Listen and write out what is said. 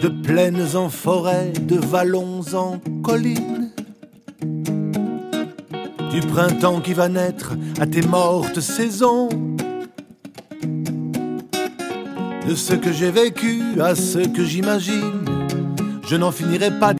de plaines en forêt, de vallons en collines, du printemps qui va naître à tes mortes saisons, de ce que j'ai vécu à ce que j'imagine, je n'en finirai pas